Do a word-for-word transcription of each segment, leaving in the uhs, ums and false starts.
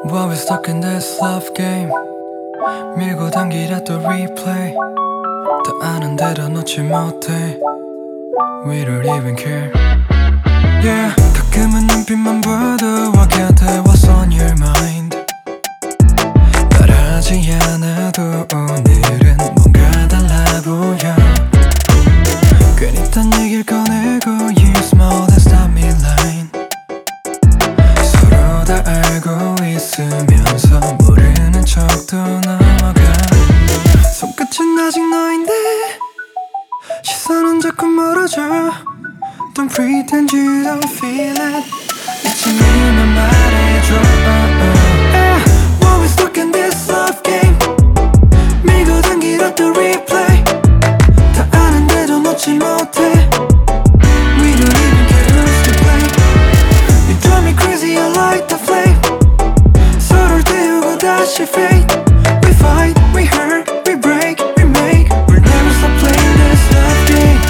While we're stuck in this love game 밀고 당기라 또 replay 다 아는데도 놓지 못해 We don't even care Yeah 가끔은 눈빛만 봐도 I can't tell what's on your mind 말하지 않아도 오늘은 뭔가 달라 보여 괜히 딴 얘기를 꺼내고 You smile and stop me line 서로 다 알고 있으면서 모르는 척도 넘어가 손끝은 아직 너인데 시선은 자꾸 멀어져 Don't pretend you don't feel it 이쯤이면 말해줘 uh, uh. yeah. While we're stuck in this love game 밀고 당기라 또 replay 다 아는데도 놓지 못해 We don't even care who's to blame You drive me crazy, I light the flame 서로를 태우고 다시 fade We fight, we hurt, we break, we make We'll never stop playing this love game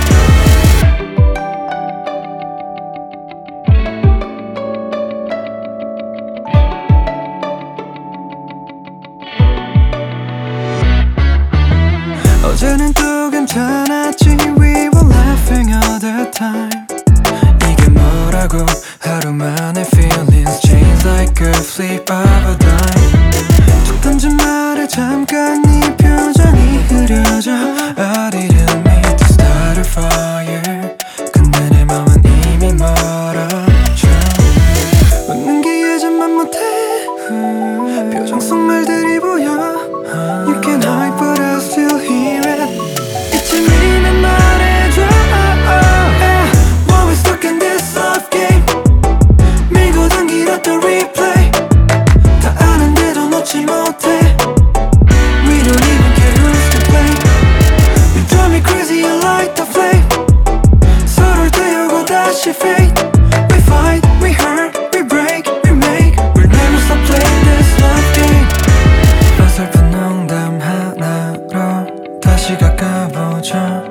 어제는 또 괜찮았지 We were laughing all the time 이게 뭐라고 하루 만에 feelings change like a flip of a dime 툭 던진 말에 잠깐 네 표정이 흐려져 I didn't mean to start a fire 근데 내 맘은 이미 멀어져 웃는 게 예전만 못해 표정 속 말들이 보여 You can hide but I still hear it 이쯤이면 말해줘 oh, oh, yeah. While we're stuck in this love game 밀고 당기라 또 replay 다 아는데도 놓지 못해 We don't even care who's to blame You drive me crazy, I light the flame 서로를 태우고 다시 fade We fight, we hurt, we break, we make We'll never stop playing this love game 어설픈 농담 하나로 다시 가까워져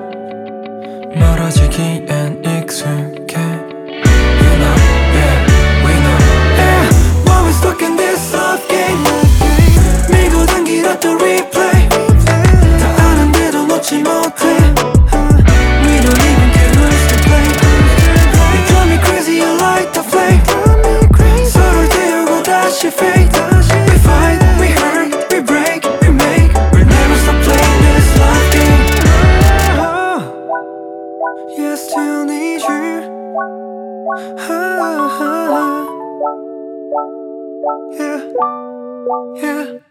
멀어지기엔 익숙해 You know, yeah, we know, yeah While we're stuck in this love game 밀고 당기라 또 replay 다 아는데도 놓지 못해 We don't even care who's to blame You drive me crazy, I light the flame 서로를 태우고 다시 fade We fight, we hurt, we break, we make We'll never stop playing this love game Yeah, I still need you ah, ah, ah. Yeah, yeah